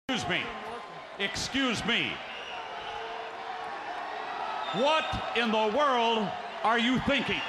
Excuse me. What in the world are you thinking?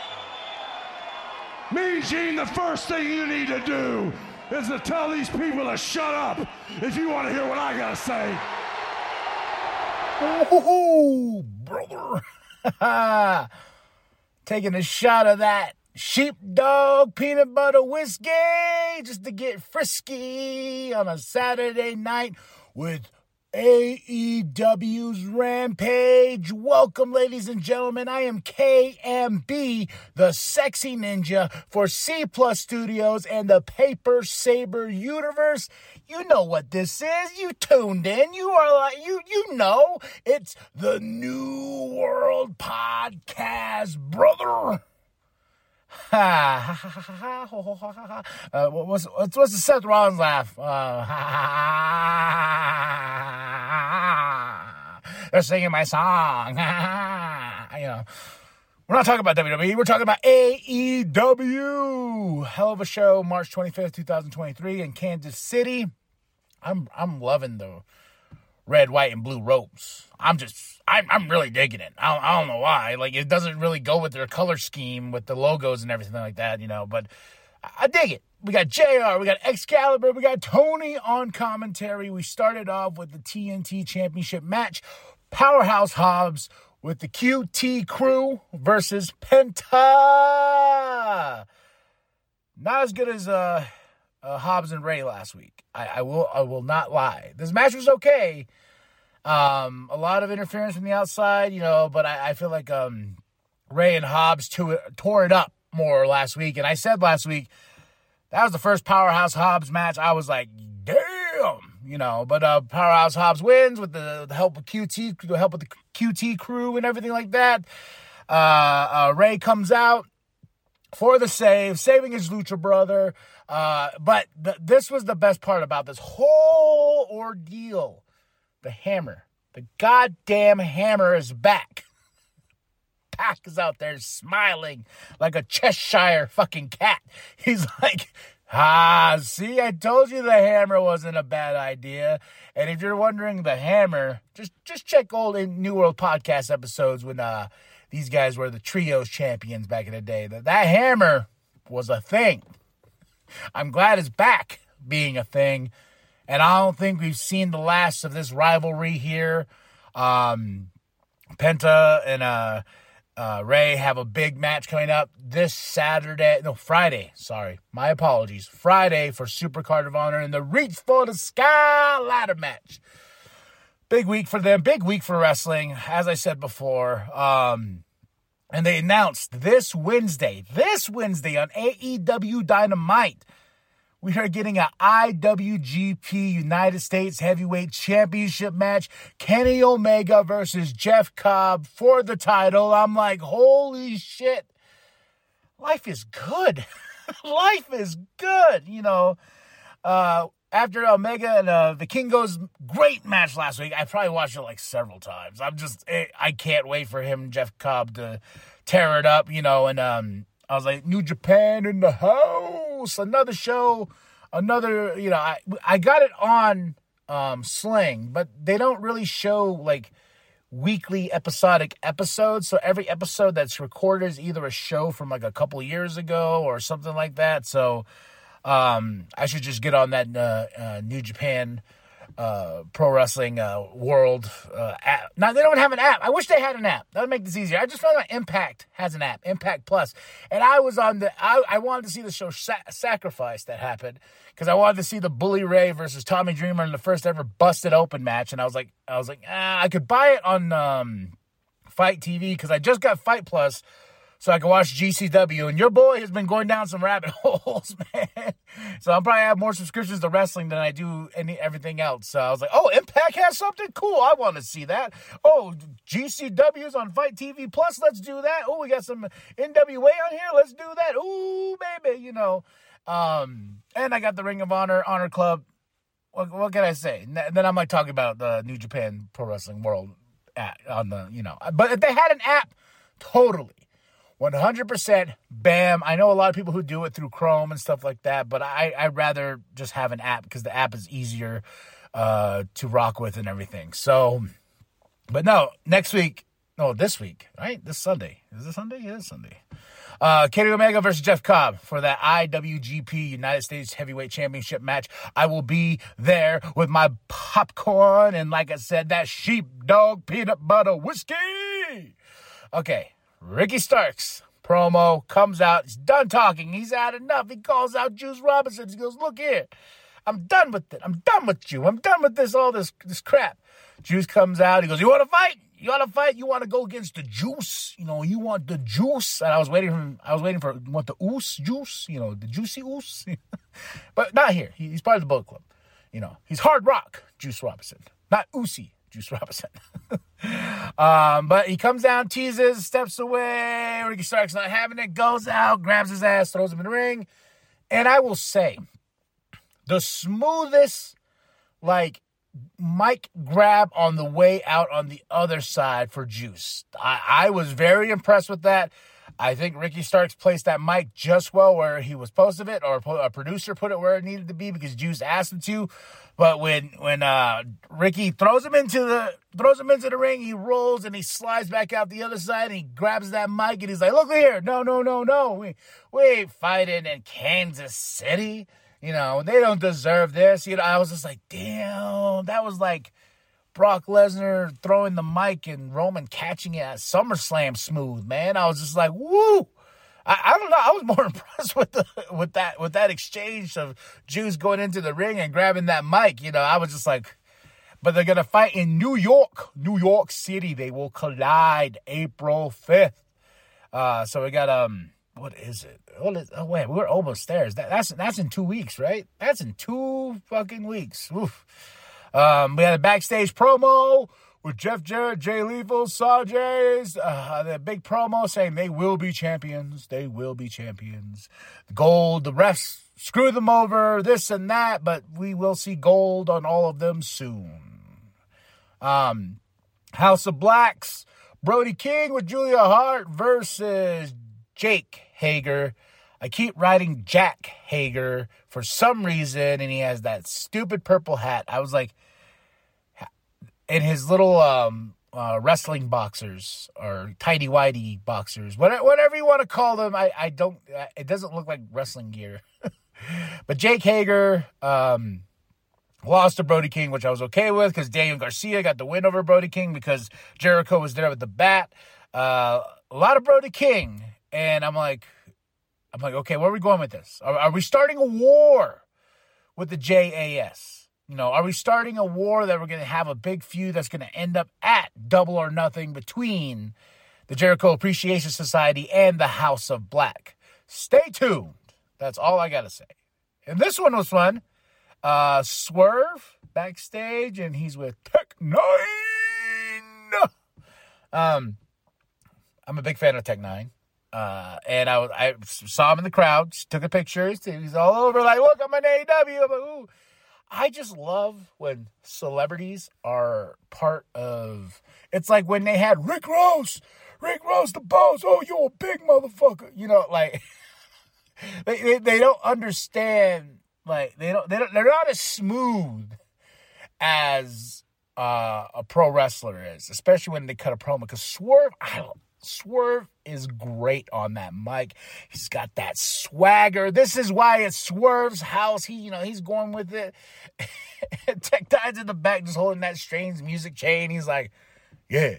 Mean Gene, the first thing you need to do is to tell these people to shut up if you want to hear what I gotta say. Oh, brother. Taking a shot of that sheepdog peanut butter whiskey just to get frisky on a Saturday night with AEW's Rampage. Welcome, ladies and gentlemen. I am KMB, the sexy ninja for C Plus Studios and the Paper Saber Universe. You know what this is. You tuned in. You are like, you know, it's the New World Podcast, brother. What's the Seth Rollins laugh? They're singing my song. You know, we're not talking about WWE. We're talking about AEW. Hell of a show, March 25th, 2023 in Kansas City. I'm loving the red, white, and blue ropes. I'm really digging it. I don't know why. Like, it doesn't really go with their color scheme with the logos and everything like that, you know, but I dig it. We got JR, we got Excalibur, we got Tony on commentary. We started off with the TNT Championship match. Powerhouse Hobbs with the QT Crew versus Penta. Not as good as Hobbs and Ray last week. I will not lie. This match was okay. A lot of interference from the outside, you know, but I feel like Ray and Hobbs tore it up more last week. And I said last week, that was the first Powerhouse Hobbs match. I was like, damn, you know, but Powerhouse Hobbs wins with the help of QT, the help of the QT Crew and everything like that. Ray comes out for the saving his Lucha brother. But this was the best part about this whole ordeal. The Hammer. The goddamn Hammer is back. Pac is out there smiling like a Cheshire fucking cat. He's like, see, I told you the Hammer wasn't a bad idea. And if you're wondering the Hammer, just check old New World Podcast episodes when these guys were the Trios champions back in the day. That Hammer was a thing. I'm glad it's back being a thing. And I don't think we've seen the last of this rivalry here. Penta and Ray have a big match coming up this Friday. Sorry, my apologies. Friday for Supercard of Honor in the Reach for the Sky ladder match. Big week for them. Big week for wrestling, as I said before. And they announced this Wednesday on AEW Dynamite, we are getting an IWGP United States Heavyweight Championship match. Kenny Omega versus Jeff Cobb for the title. I'm like, holy shit. Life is good. Life is good, you know. After Omega and the Kingo's great match last week, I probably watched it like several times. I can't wait for him and Jeff Cobb to tear it up, you know, and I was like, New Japan in the house, another show, you know, I got it on Sling, but they don't really show like weekly episodic episodes. So every episode that's recorded is either a show from like a couple years ago or something like that. So I should just get on that New Japan Pro Wrestling World app. Now, they don't have an app. I wish they had an app. That would make this easier. I just found out Impact has an app, Impact Plus. And I was on I wanted to see the show Sacrifice that happened because I wanted to see the Bully Ray versus Tommy Dreamer in the first ever busted open match. And I was like, I could buy it on Fight TV because I just got Fight Plus. So I can watch GCW, and your boy has been going down some rabbit holes, man. So I'll probably have more subscriptions to wrestling than I do everything else. So I was like, oh, Impact has something? Cool, I want to see that. Oh, GCW's on Fight TV Plus, let's do that. Oh, we got some NWA on here, let's do that. Ooh, baby, you know. And I got the Ring of Honor Club. What can I say? Then I might talk about the New Japan Pro Wrestling World on the, you know. But if they had an app, totally. 100% bam. I know a lot of people who do it through Chrome and stuff like that, but I'd rather just have an app because the app is easier to rock with and everything. So, but no, this week, right? This Sunday. Is it Sunday? Yeah, it's Sunday. Kenny Omega versus Jeff Cobb for that IWGP United States Heavyweight Championship match. I will be there with my popcorn and, like I said, that sheepdog peanut butter whiskey. Okay, Ricky Starks promo comes out. He's done talking. He's had enough. He calls out Juice Robinson. He goes, look here. I'm done with it. I'm done with you. I'm done with all this crap. Juice comes out. He goes, you want to fight? You want to fight? You want to go against the Juice? You know, you want the Juice? And I was waiting for what, the Oos Juice? You know, the Juicy Oos? But not here. He's part of the Bullet Club. You know, he's Hard Rock Juice Robinson, not Oosie Juice Robinson. But he comes down, teases, steps away. Ricky Starks not having it, goes out, grabs his ass, throws him in the ring. And I will say, the smoothest, mic grab on the way out on the other side for Juice. I was very impressed with that. I think Ricky Starks placed that mic just well where he was supposed to it, or a producer put it where it needed to be because Juice asked him to. But when Ricky throws him into the ring, he rolls and he slides back out the other side and he grabs that mic and he's like, look here, no. We ain't fighting in Kansas City. You know, they don't deserve this. You know, I was just like, damn, that was like Brock Lesnar throwing the mic and Roman catching it at SummerSlam smooth, man. I was just like, woo. I don't know. I was more impressed with that exchange of Juice going into the ring and grabbing that mic. You know, I was just like, but they're gonna fight in New York City. They will collide April 5th. So we got what is it? Oh wait, we're almost there. That's in 2 weeks, right? That's in 2 fucking weeks. Oof. We had a backstage promo with Jeff Jarrett, Jay Lethal, Sajay's, the big promo saying they will be champions. They will be champions. Gold, the refs screw them over, this and that, but we will see gold on all of them soon. House of Blacks, Brody King with Julia Hart versus Jake Hager. I keep writing Jack Hager for some reason, and he has that stupid purple hat. I was like, in his little wrestling boxers or tighty-whitey boxers, whatever you want to call them, I don't, it doesn't look like wrestling gear. But Jake Hager lost to Brody King, which I was okay with because Daniel Garcia got the win over Brody King because Jericho was there with the bat. A lot of Brody King. And I'm like, okay, where are we going with this? Are we starting a war with the JAS? You know, are we starting a war that we're going to have a big feud that's going to end up at Double or Nothing between the Jericho Appreciation Society and the House of Black? Stay tuned. That's all I got to say. And this one was fun. Swerve backstage, and he's with Tech 9. I'm a big fan of Tech 9. And I saw him in the crowd, took a picture. He's all over like, look, I'm an AEW. I'm like, ooh. I just love when celebrities are part of, it's like when they had Rick Ross, the boss. Oh, you're a big motherfucker. You know, like, they don't understand, like, they're not as smooth as a pro wrestler is, especially when they cut a promo. Because Swerve is great on that mic. He's got that swagger. This is why it's Swerve's house. He's going with it. Tech Nine's in the back just holding that strange music chain. He's like, yeah.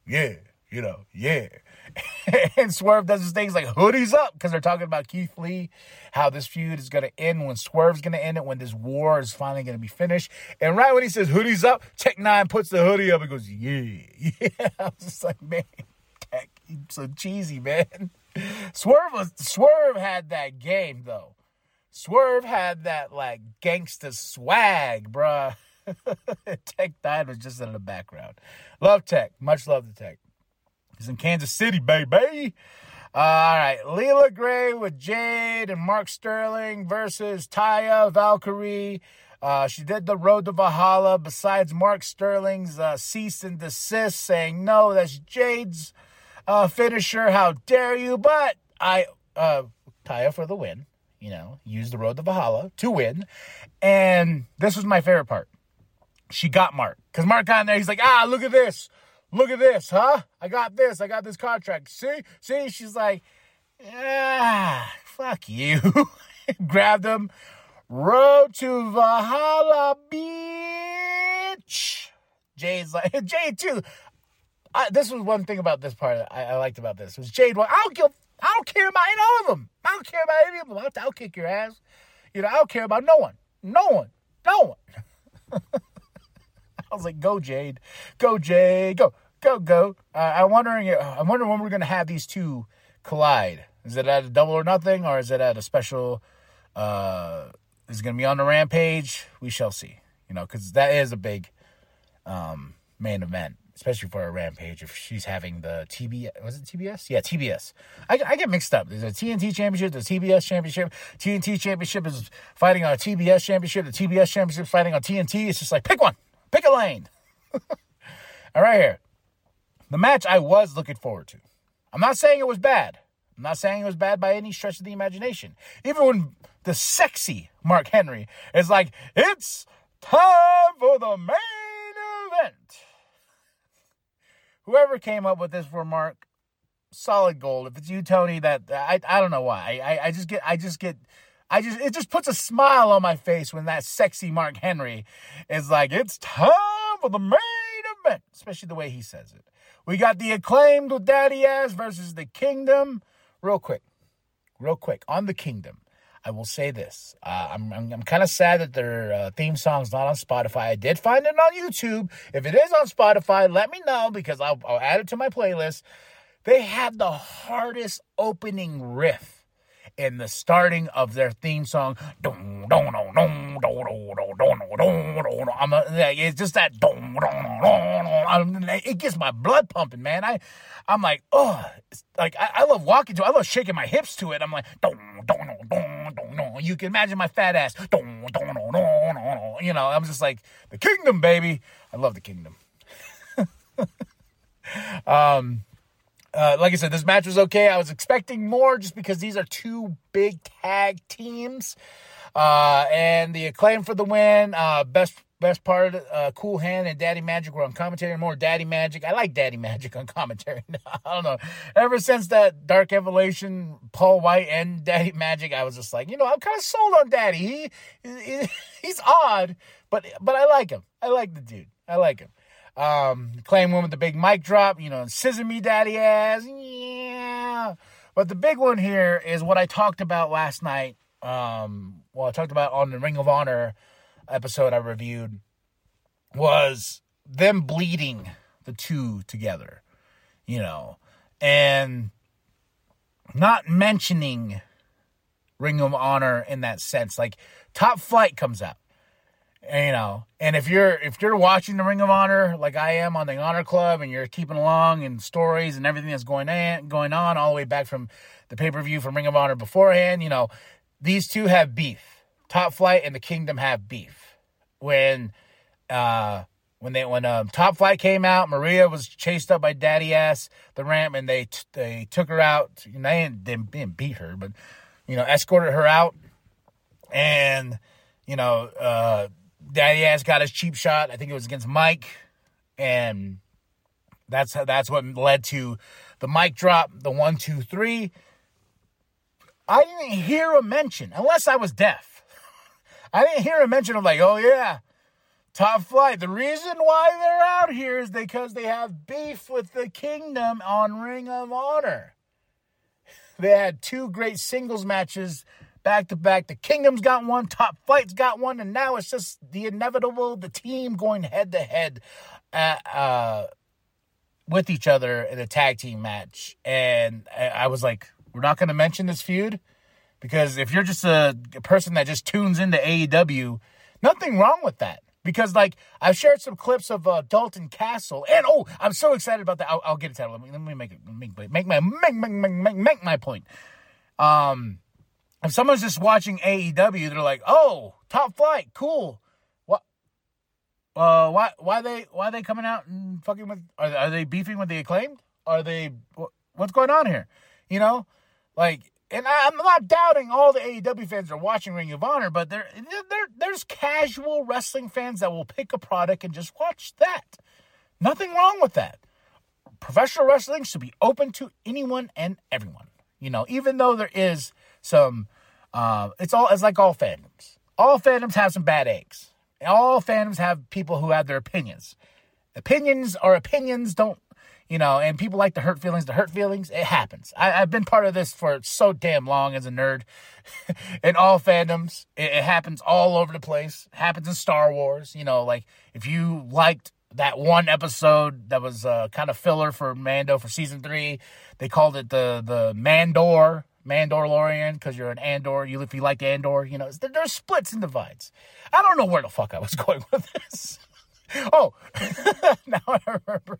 And Swerve does his things like hoodies up because they're talking about Keith Lee, how this feud is going to end, when Swerve's going to end it, when this war is finally going to be finished. And right when he says hoodies up, Tech Nine puts the hoodie up and goes, yeah. I was just like, man. He's so cheesy, man. Swerve had that game, though. Swerve had that, like, gangsta swag, bruh. Tech 9 was just in the background. Love Tech. Much love to Tech. He's in Kansas City, baby. All right. Leela Gray with Jade and Mark Sterling versus Taya Valkyrie. She did the Road to Valhalla besides Mark Sterling's cease and desist, saying, no, that's Jade's finisher, how dare you? But Taya for the win, used the Road to Valhalla to win. And this was my favorite part. she got Mark. Because Mark got in there, he's like, look at this. Look at this, huh? I got this contract. See? She's like, fuck you. Grabbed him. Road to Valhalla Beach. Jay's like, Jade too. This was one thing about this part I liked about this. Was Jade, I don't care about any of them. I don't care about any of them. I'll kick your ass. I don't care about no one. I was like, go Jade. Go Jade. Go. I'm wondering when we're going to have these two collide. Is it at a Double or Nothing, or is it at a special, is it going to be on the Rampage? We shall see, because that is a big main event, especially for a Rampage, if she's having the TBS. Was it TBS? Yeah, TBS. I get mixed up. There's a TNT Championship, the TBS Championship. TNT Championship is fighting on a TBS Championship. The TBS Championship is fighting on TNT. It's just like, pick one. Pick a lane. All right, here. The match I was looking forward to. I'm not saying it was bad. I'm not saying it was bad by any stretch of the imagination. Even when the sexy Mark Henry is like, it's time for the main event. Whoever came up with this for Mark, solid gold. If it's you, Tony, that I don't know why. It just puts a smile on my face when that sexy Mark Henry is like, it's time for the main event. Especially the way he says it. We got the Acclaimed with Daddy Ass versus the Kingdom. Real quick. On the Kingdom, I will say this. I'm kind of sad that their theme song's not on Spotify. I did find it on YouTube. If it is on Spotify, let me know, because I'll add it to my playlist. They had the hardest opening riff in the starting of their theme song. It's just that. It gets my blood pumping, man. I'm like, oh, like I love walking to it. I love shaking my hips to it. I'm like, you can imagine my fat ass. I'm just like, the Kingdom, baby. I love the Kingdom. Like I said, this match was okay. I was expecting more just because these are two big tag teams. And the Acclaim for the win. Best part, Cool Hand and Daddy Magic were on commentary. More Daddy Magic. I like Daddy Magic on commentary. I don't know. Ever since that Dark Evolution, Paul White and Daddy Magic, I was just like, I'm kind of sold on Daddy. He's odd, but I like him. I like the dude. I like him. Claim one with the big mic drop, scissor me daddy ass. Yeah. But the big one here is what I talked about last night. I talked about on the Ring of Honor episode I reviewed, was them bleeding the two together, and not mentioning Ring of Honor in that sense. Like, Top Flight comes out. And if you're watching the Ring of Honor like I am on the Honor Club, and you're keeping along in stories and everything that's going on all the way back from the pay-per-view from Ring of Honor beforehand, these two have beef. Top Flight and the Kingdom have beef. When Top Flight came out, Maria was chased up by Daddy Ass, the ramp, and they took her out. They didn't beat her, but escorted her out, and Daddy Ass got his cheap shot. I think it was against Mike. And that's what led to the mic drop, the 1, 2, 3. I didn't hear a mention, unless I was deaf. I didn't hear a mention of like, oh yeah, Top Flight. The reason why they're out here is because they have beef with the Kingdom on Ring of Honor. They had two great singles matches back to back. The Kingdom's got one, Top Flight's got one, and now it's just the inevitable, the team going head to head with each other in a tag team match. And I was like, we're not going to mention this feud? Because if you're just a person that just tunes into AEW, nothing wrong with that. Because, like, I've shared some clips of Dalton Castle, and I'm so excited about that. I'll get it to that. Let me make my point. If someone's just watching AEW, they're like, "Oh, Top Flight, cool. What? Why they coming out and fucking with? Are they beefing with the Acclaimed? What's going on here? Like, and I'm not doubting all the AEW fans are watching Ring of Honor, but there's casual wrestling fans that will pick a product and just watch that. Nothing wrong with that. Professional wrestling should be open to anyone and everyone. Even though there is some, it's like all fandoms. All fandoms have some bad eggs. All fandoms have people who have their opinions. Opinions are opinions, and people like to hurt feelings. It happens. I've been part of this for so damn long as a nerd. In all fandoms, it happens all over the place. It happens in Star Wars. like if you liked that one episode that was kind of filler for Mando for season 3, they called it the Mandalorian, because you're an Andor. If you like Andor, there's splits and divides. I don't know where the fuck I was going with this. Oh, now I remember.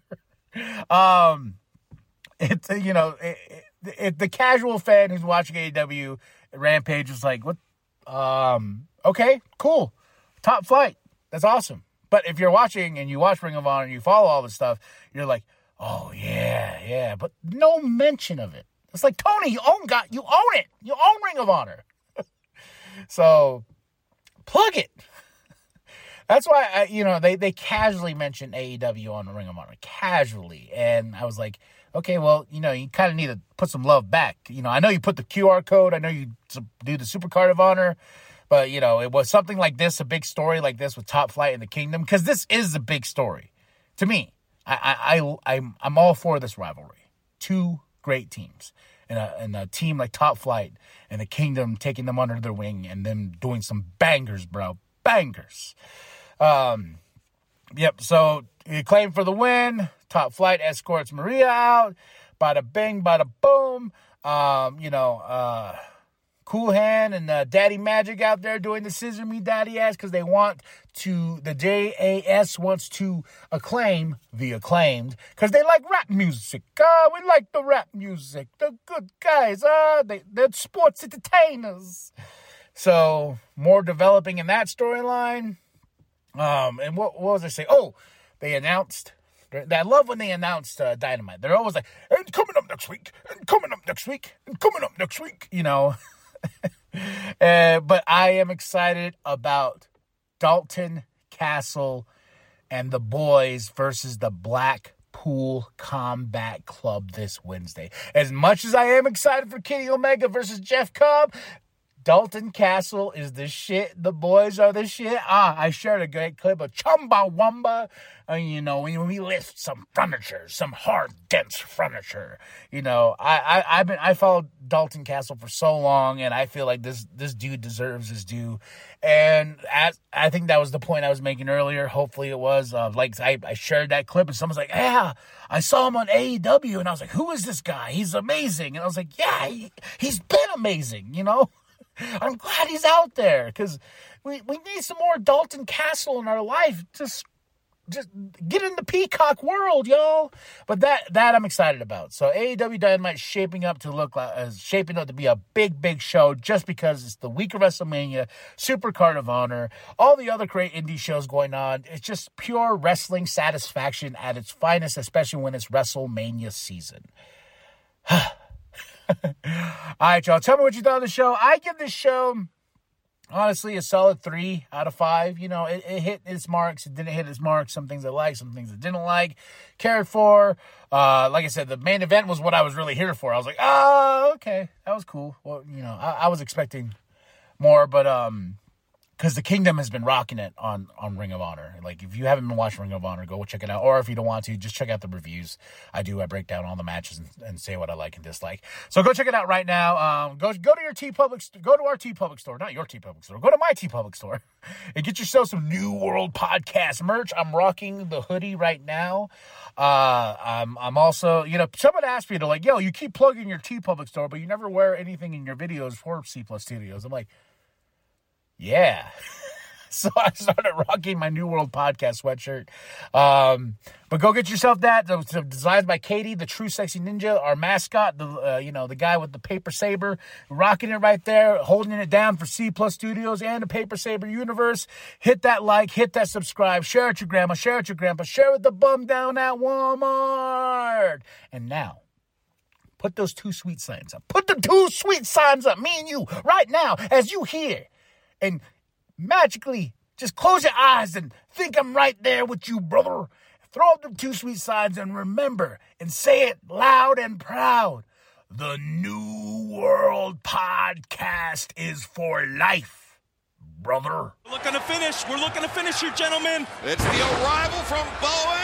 The casual fan who's watching AEW Rampage is like, what? Okay, cool. Top Flight. That's awesome. But if you're watching and you watch Ring of Honor and you follow all this stuff, you're like, oh yeah. But no mention of it. It's like, Tony, you own it. You own Ring of Honor. So plug it. That's why they casually mentioned AEW on the Ring of Honor, casually, and I was like, okay, well, you kind of need to put some love back. I know you put the QR code, I know you do the Supercard of Honor, but it was something like this, a big story like this with Top Flight and the Kingdom, because this is a big story to me. I'm all for this rivalry. Two great teams, and a team like Top Flight and the Kingdom taking them under their wing and them doing some bangers, bro, bangers. Yep, so Acclaim for the win. Top Flight escorts Maria out. Bada bing, bada boom. Cool Hand and Daddy Magic out there doing the scissor me daddy ass because they want to, the JAS wants to acclaim the Acclaimed because they like rap music. We like the rap music. They're good guys. They're sports entertainers. So more developing in that storyline. And what was I saying? Oh, they announced. I love when they announced Dynamite. They're always like, and coming up next week, and coming up next week, and coming up next week. But I am excited about Dalton Castle and the boys versus the Blackpool Combat Club this Wednesday. As much as I am excited for Kenny Omega versus Jeff Cobb, Dalton Castle is the shit. The boys are the shit. I shared a great clip of Chumbawamba. When we lift some furniture, some hard, dense furniture. I followed Dalton Castle for so long, and I feel like this dude deserves his due. And I think that was the point I was making earlier. Hopefully it was. I shared that clip, and someone's like, yeah, I saw him on AEW. And I was like, who is this guy? He's amazing. And I was like, yeah, he's been amazing, I'm glad he's out there because we need some more Dalton Castle in our life. Just get in the Peacock world, y'all. But that I'm excited about. So AEW Dynamite shaping up to be a big show just because it's the week of WrestleMania, Supercard of Honor, all the other great indie shows going on. It's just pure wrestling satisfaction at its finest, especially when it's WrestleMania season. All right, y'all. Tell me what you thought of the show. I give this show, honestly, a solid 3 out of 5. It hit its marks. It didn't hit its marks. Some things I liked, some things I didn't like. Cared for. Like I said, the main event was what I was really here for. I was like, oh, okay. That was cool. Well, I was expecting more, but because the Kingdom has been rocking it on Ring of Honor. Like, if you haven't been watching Ring of Honor, go check it out. Or if you don't want to, just check out the reviews. I break down all the matches and say what I like and dislike. So go check it out right now. Go to your TeePublic, go to our TeePublic store, not your TeePublic store. Go to my TeePublic store and get yourself some New World Podcast merch. I'm rocking the hoodie right now. I'm also, someone asked me to yo, you keep plugging your TeePublic store, but you never wear anything in your videos for C Plus Studios. I'm like, yeah. So I started rocking my New World Podcast sweatshirt. But go get yourself that. It was designed by Katie, the True Sexy Ninja, our mascot, the guy with the paper saber, rocking it right there, holding it down for C Plus Studios and the Paper Saber universe. Hit that like, hit that subscribe, share it with your grandma, share it with your grandpa, share it with the bum down at Walmart. And now, Put those 2 sweet signs up. Put the 2 sweet signs up, me and you, right now, as you hear. And magically, just close your eyes and think I'm right there with you, brother. Throw up the 2 sweet signs and remember and say it loud and proud. The New World Podcast is for life, brother. We're looking to finish here, gentlemen. It's the arrival from Bowen.